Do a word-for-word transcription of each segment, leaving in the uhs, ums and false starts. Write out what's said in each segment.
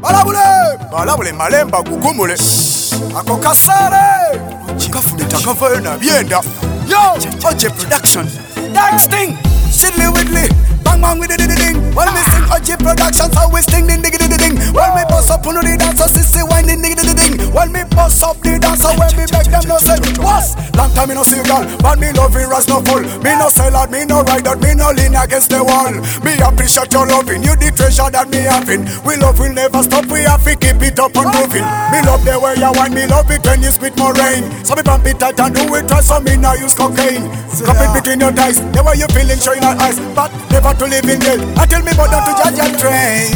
balabule balabule malemba gugumule ako kasare kafude takavayo na byenda yo Oje Production that sting Sidley Whitley bang bang with the ding while me sing Oje Production so we sting ding ding ding ding while me boss up on the dance so sissy wine ding ding ding ding while me boss up the dance so when me make them no say was long time me no see you girl but me loving ras no full me no sell out me no ride out me no lean against the wall me appreciate your loving you the treasure that me having we love will never stop we have to keep it up and moving me love the way you wine me love it when you spit more rain so me pump it tight and do it twice so me now use cocaine cup it between your thighs the way you feeling showing our eyes but never to live in jail until me bother to judge and train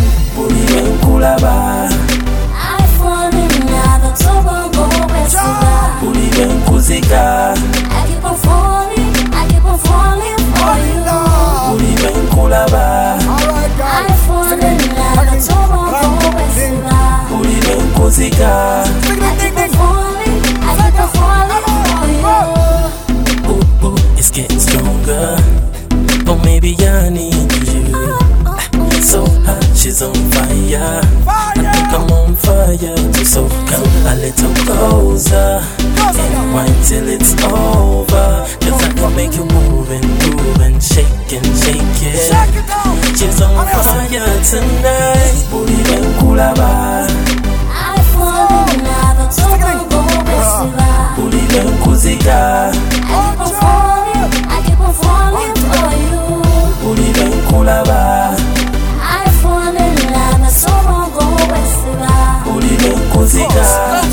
I fall in love to go west Uliben kuzika I keep on falling I keep on falling for you Uliben kulaba I fall in love to go west Uliben kuzika I keep on falling I keep on falling for you Ooh, ooh, it's getting stronger or maybe I need you so hot, she's on fire I think I'm on fire too, so come a little closer and wine till it's over cause I can make you move and move and shake and shake it she's on fire tonight Uliben kulaba I fall in love to go west Uliben kuzika I keep on falling I keep on falling for you Uliben kulaba I fall in love so go west Uliben kuzika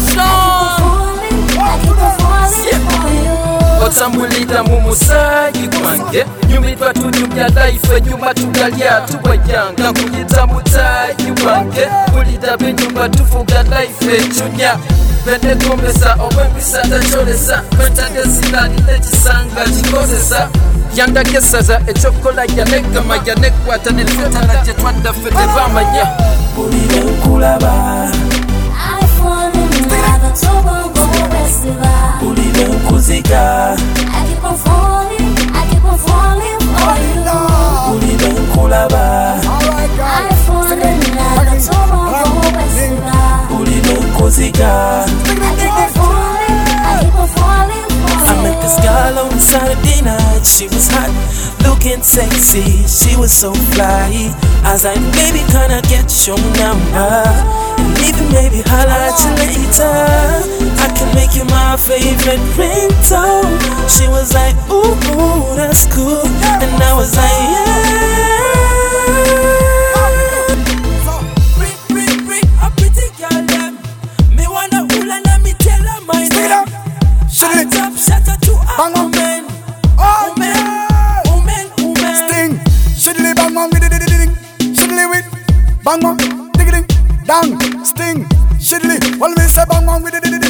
I keep on falling for you Otambulira mu musaayi gwange nyumirwa tunyumya life nyuma tugalya tubajyanga nkuyita mutaayi wange bulira benyumba tufuga life ecunya benegombesa obwempisa takyolesa kwentageziralina ekisanga kikozesa yandagesaza ekyokola yanegama yanekwata nelifetana gye twaddaffe tebamanya Uliben kulaba I fall in love to go west Uliben kuzika I keep on falling I keep on falling for you Uliben kulaba I fall in love to go west Uliben kuzika I keep on falling I keep on falling for I you met this girl on Saturday night, she was hot, looking sexy, she was so fly. I was like, baby, can I get your number? And even maybe holla at you later. I can make you my favorite ringtone. She was like, ooh, ooh, that's cool. And I was like, yeah. Bring, bring, bring a pretty girl, them. Me wanna hula, let me tell her my name. Shut up, shut up to a woman. Woman, woman, woman. Sting Sidley bang bang with the ding Sidley with bang bang ding ding dang Sting Sidley while me say bang bang with the ding